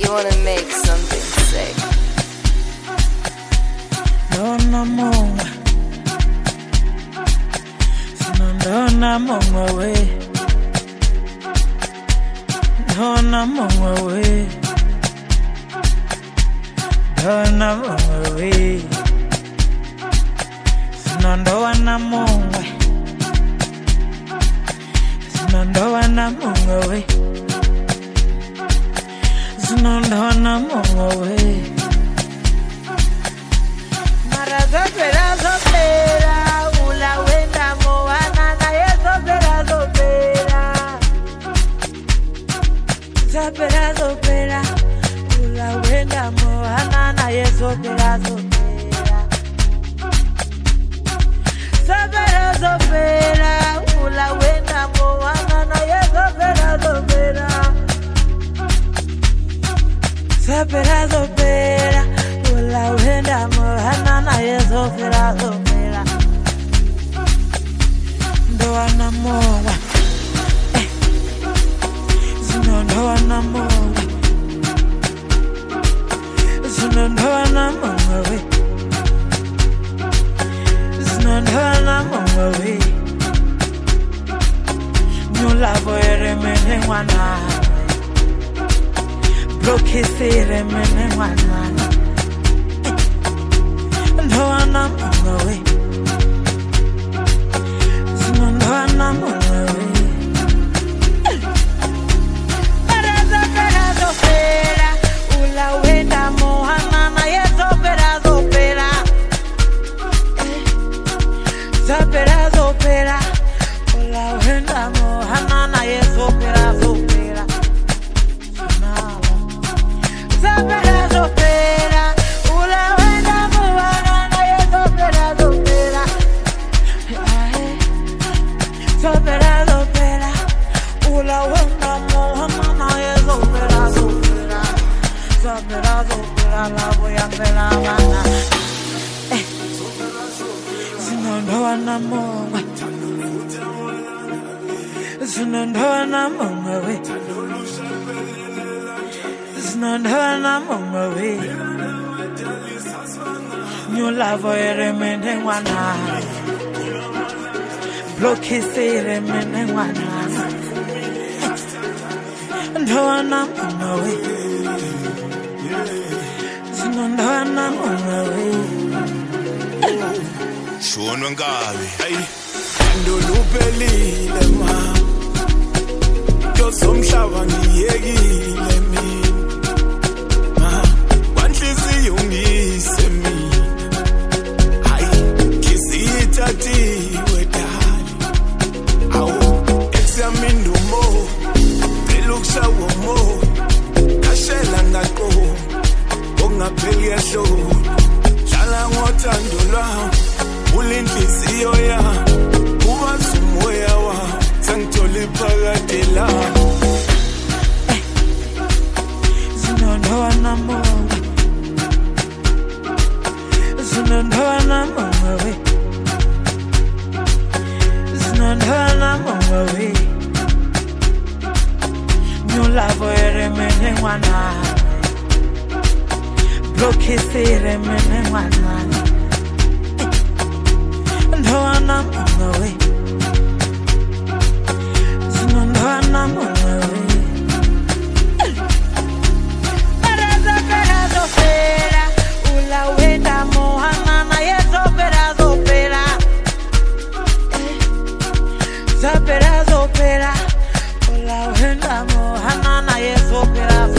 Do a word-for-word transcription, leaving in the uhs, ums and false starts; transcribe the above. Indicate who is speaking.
Speaker 1: You wanna make something sick.
Speaker 2: Dona Monga, Dona Monga we, Dona Monga we, Dona Monga we, Dona Monga, Dona Monga we, Dona Monga we. Zopera, zopera, ula wenda moana na ye zopera, zopera. Zopera, zopera, ula wenda moana na ye zopera, zopera. Zopera, zopera, ula wenda moana na ye zopera, zopera. Zopera, zopera, ula wenda moana na ye zopera, zopera. Ndoana moa, eh, zino ndoana moa, zino ndoana moa we, zino ndoana moa we. Nyula voere mene wana, bloke sere mene wana. Ndoana moa we, zino ndoana moa we. Zopera, zopera, ula wenda moana na ye zopera, zopera. Zopera, zopera, ula wenda moana na ye zopera, zopera. Zopera, zopera, ula wenda moana na ye zopera, zopera. Zopera, zopera, ula wenda moana na ye zopera, zopera. Zopera, zopera, la voy a pela bana. Eh, zino ndoana moa, zino ndoana moa we, zino ndoana moa we. Nyula voere mene wana, bloke sere mene wana. Ndoana moa we, zino ndoana moa we.
Speaker 3: Shonwe ngabe
Speaker 4: hey ndoluphelile ma Yosomhlaba ngiyekile mina ma kwanhliziyo ngise mina hayi ngisithathiwe dali awu examine mo elukushawo mo kashela ngaqo ongapheli yahlo hlala ngothando lwami ulinhliziyo ya ubazi umoya wa sangithola iphakade la
Speaker 2: Zino ndoana moa, zino ndoana moa we, zino ndoana moa we. Nyula voere mene wana, bloke sere mene wana. Ndoana moa we, zino ndoana moa we. Zopera, zopera, ula wenda moana na ye zopera, zopera. Zopera, zopera, ula wenda moana na ye zopera, zopera.